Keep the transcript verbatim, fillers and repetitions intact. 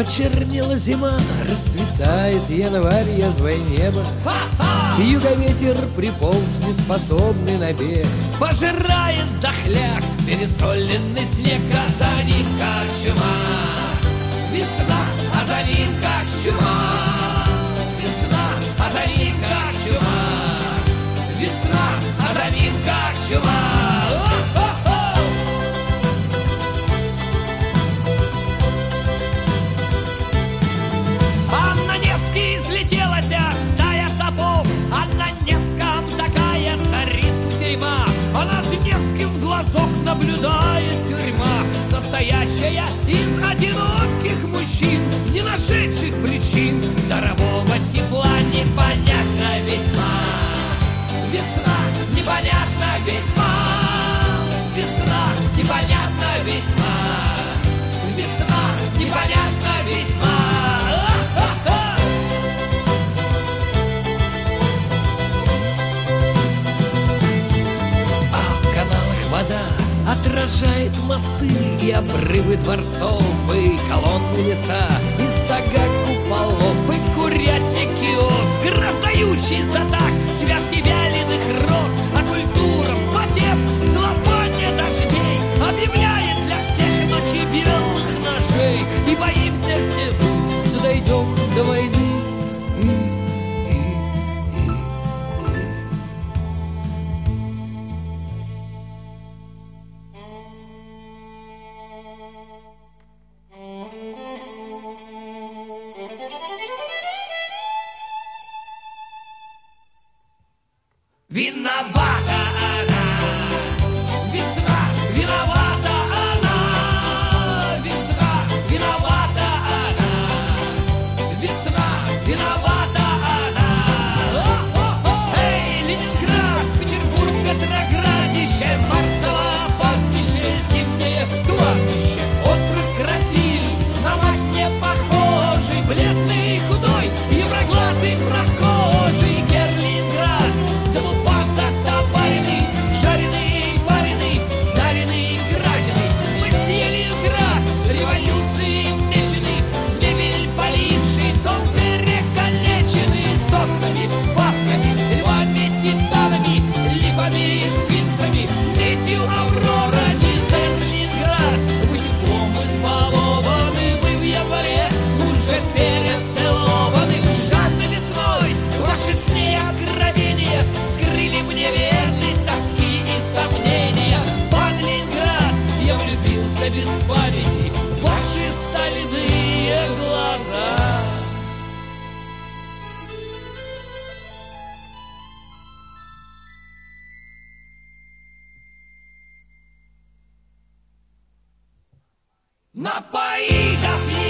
Почернела зима, расцветает январь, язвое небо. С юга ветер приполз, неспособный на бег. Пожирает дохляк, пересоленный снег, а за ним как чума. Весна, а за ним как чума. Весна, а за ним как чума. Весна, а за ним как чума. Стая сапов, а на Невском такая царит кутерьма. А над Невским глазок наблюдает тюрьма, состоящая из одиноких мужчин, не нашедших причин дарового тепла. Непонятно весьма. Весна, непонятно весьма. Весна, непонятно весьма. Весна, непонятно весьма. Вода отражает мосты и обрывы дворцов, и колонны леса, и стога куполов, и курятник киоск, раздающий за так связки вяленых роз. А культура, вспотев, целлофане дождей, объявляет для всех ночи белых ножей. И боимся все мы, что дойдем до войны. Виновата она, весна, виновата она, весна, виновата она, весна, виновата она. Эй, Ленинград, Петербург, Петроградище, Марсово пастбище, зимнее кладбище, отпрыск России, на мать не похожий, бледный и худой, евроглазый прохожий, Герлинград. Жареный, вареный, дареный, градиный. Мы съели град, революции меченый, мебель поливший, дом перекалеченный, с окнами, бабками, львами, титанами, липами и сфинксами, медью аврорами. Сталинград, вы теплом избалованы, вы в январе уже перецелованы. Жадной весной ваши сны откровения скрыли мне верный тоски и сомнения. Пан Ленинград, я влюбился без памяти в ваши стальные глаза. Напои, да пьян.